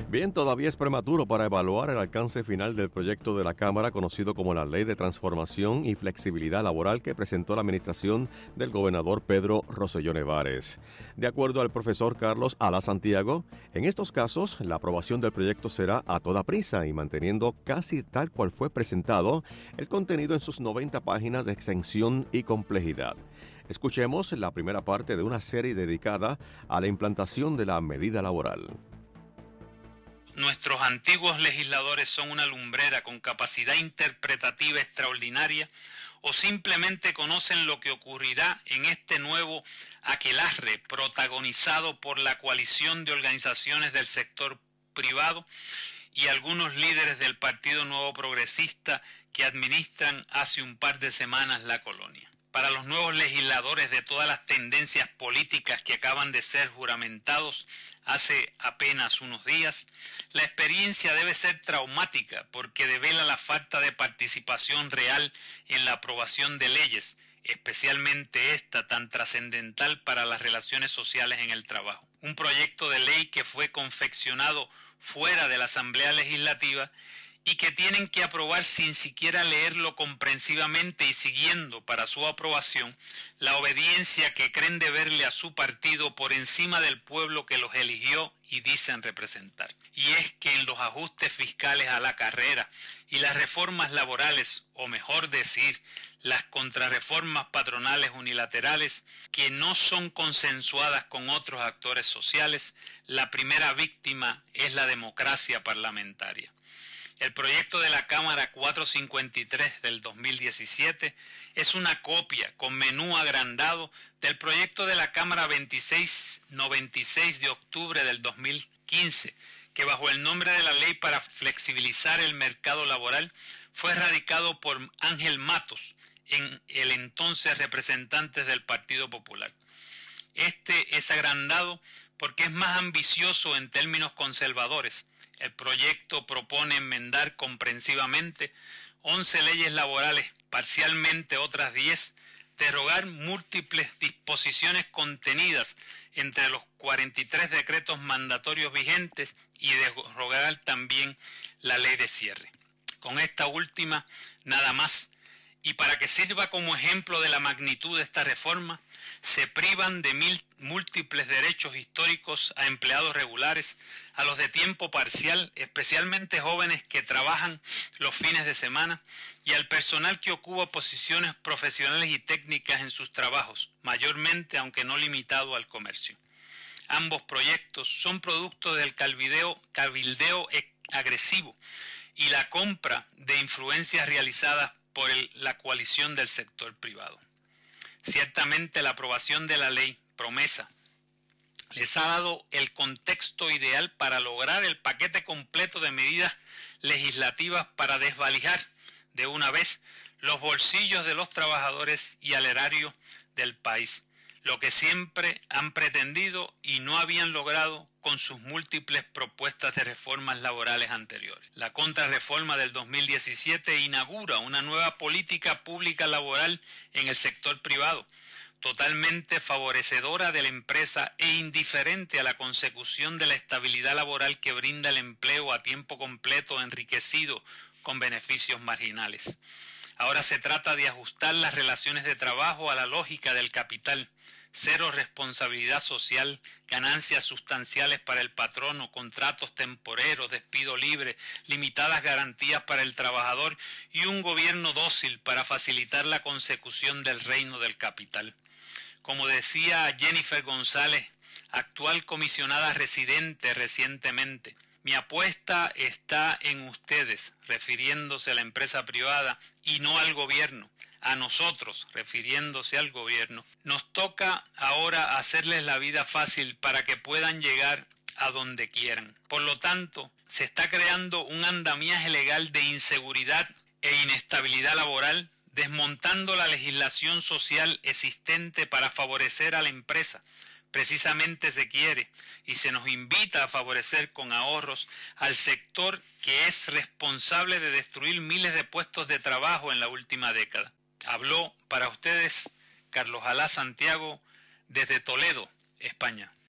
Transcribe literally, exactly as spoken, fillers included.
Bien, todavía es prematuro para evaluar el alcance final del proyecto de la Cámara conocido como la Ley de Transformación y Flexibilidad Laboral que presentó la administración del gobernador Pedro Rosselló Nevares. De acuerdo al profesor Carlos Ala Santiago, en estos casos la aprobación del proyecto será a toda prisa y manteniendo casi tal cual fue presentado el contenido en sus noventa páginas de extensión y complejidad. Escuchemos la primera parte de una serie dedicada a la implantación de la medida laboral. Nuestros antiguos legisladores son una lumbrera con capacidad interpretativa extraordinaria o simplemente conocen lo que ocurrirá en este nuevo aquelarre protagonizado por la coalición de organizaciones del sector privado y algunos líderes del Partido Nuevo Progresista que administran hace un par de semanas la colonia. Para los nuevos legisladores de todas las tendencias políticas que acaban de ser juramentados hace apenas unos días, la experiencia debe ser traumática porque devela la falta de participación real en la aprobación de leyes, especialmente esta tan trascendental para las relaciones sociales en el trabajo. Un proyecto de ley que fue confeccionado fuera de la Asamblea Legislativa y que tienen que aprobar sin siquiera leerlo comprensivamente y siguiendo para su aprobación la obediencia que creen deberle a su partido por encima del pueblo que los eligió y dicen representar. Y es que en los ajustes fiscales a la carrera y las reformas laborales, o mejor decir, las contrarreformas patronales unilaterales que no son consensuadas con otros actores sociales, la primera víctima es la democracia parlamentaria. El proyecto de la Cámara cuatrocientos cincuenta y tres del dos mil diecisiete es una copia con menú agrandado del proyecto de la Cámara veintiséis noventa y seis de octubre del dos mil quince, que bajo el nombre de la Ley para Flexibilizar el Mercado Laboral fue radicado por Ángel Matos, en el entonces representante del Partido Popular. Este es agrandado porque es más ambicioso en términos conservadores. El proyecto propone enmendar comprensivamente once leyes laborales, parcialmente otras diez, derogar múltiples disposiciones contenidas entre los cuarenta y tres decretos mandatorios vigentes y derogar también la ley de cierre. Con esta última, nada más. Y para que sirva como ejemplo de la magnitud de esta reforma, se privan de mil, múltiples derechos históricos a empleados regulares, a los de tiempo parcial, especialmente jóvenes que trabajan los fines de semana, y al personal que ocupa posiciones profesionales y técnicas en sus trabajos, mayormente, aunque no limitado, al comercio. Ambos proyectos son producto del cabildeo, cabildeo agresivo y la compra de influencias realizadas por el, la coalición del sector privado. Ciertamente la aprobación de la ley promesa les ha dado el contexto ideal para lograr el paquete completo de medidas legislativas para desvalijar de una vez los bolsillos de los trabajadores y al erario del país, lo que siempre han pretendido y no habían logrado con sus múltiples propuestas de reformas laborales anteriores. La contrarreforma del dos mil diecisiete inaugura una nueva política pública laboral en el sector privado, totalmente favorecedora de la empresa e indiferente a la consecución de la estabilidad laboral que brinda el empleo a tiempo completo enriquecido con beneficios marginales. Ahora se trata de ajustar las relaciones de trabajo a la lógica del capital. Cero responsabilidad social, ganancias sustanciales para el patrono, contratos temporeros, despido libre, limitadas garantías para el trabajador y un gobierno dócil para facilitar la consecución del reino del capital. Como decía Jennifer González, actual comisionada residente recientemente, mi apuesta está en ustedes, refiriéndose a la empresa privada y no al gobierno. A nosotros, refiriéndose al gobierno, nos toca ahora hacerles la vida fácil para que puedan llegar a donde quieran. Por lo tanto, se está creando un andamiaje legal de inseguridad e inestabilidad laboral, desmontando la legislación social existente para favorecer a la empresa. Precisamente se quiere y se nos invita a favorecer con ahorros al sector que es responsable de destruir miles de puestos de trabajo en la última década. Habló para ustedes Carlos Alá Santiago desde Toledo, España.